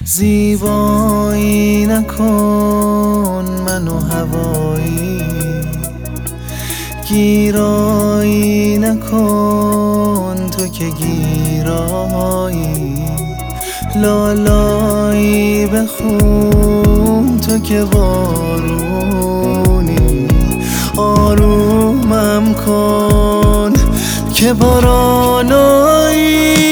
زیبایی نکن منو هوایی، گیرایی نکن تو که گیرایی، لالایی بخون تو که بارونی، آرومم کن که بارانایی.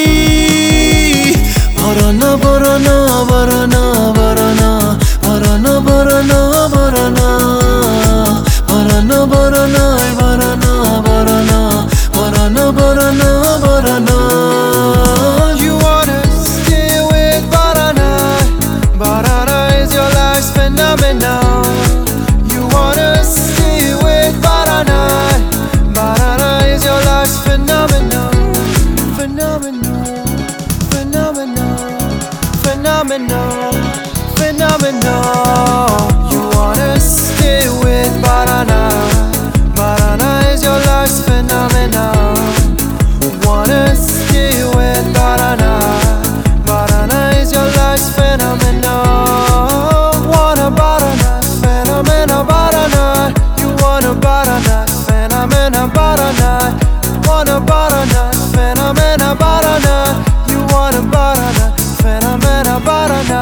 بارانا بارانا بارانا بارانا بارانا بارانا بارانا بارانا بارانا بارانا بارانا بارانا بارانا بارانا. You wanna stay with Barana? Barana is your life's phenomenon. You wanna stay with Barana? Barana is your life's phenomenon. Phenomenon, phenomenon, phenomenon, phenomenon. You wanna stay with Barana? Barana is your life's phenomenon. Wanna stay with Barana? Barana is your life's phenomenon. Wanna Barana? Phenomena Barana. You wanna Barana? Phenomena Barana. Wanna Barana? Phenomena Barana. You wanna Barana? Phenomena Barana.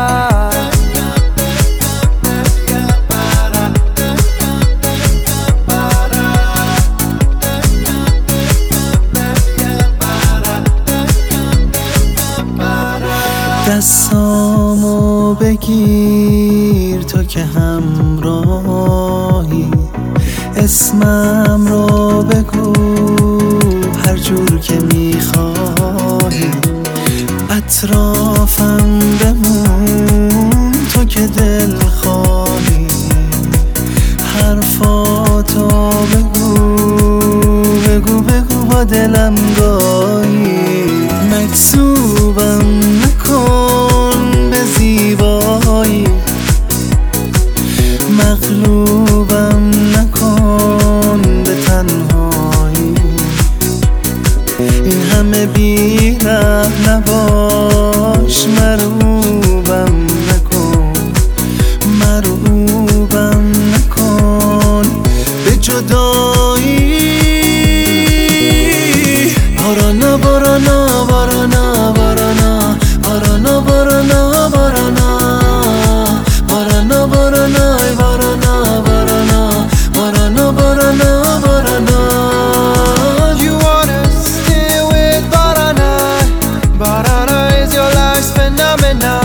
دستامو بگیر تو که همراهی، اسمم رو بگو هر جور که میخواهی، اطرافم بمون تو که دل خواهی، حرفاتو بگو بگو بگو با دلم گاهی، مکسوبم نکن به زیبایی، مغلوبم نکن به تنهایی، این همه بی‌ره نباش، مرغوبم نکن مرغوبم نکن به جدایی. بارانا بارانا بارانا بارانا بارانا بارانا بارانا بارانا بارانا بارانا بارانا بارانا بارانا. You wanna stay with Barana? Barana is your life's phenomenon.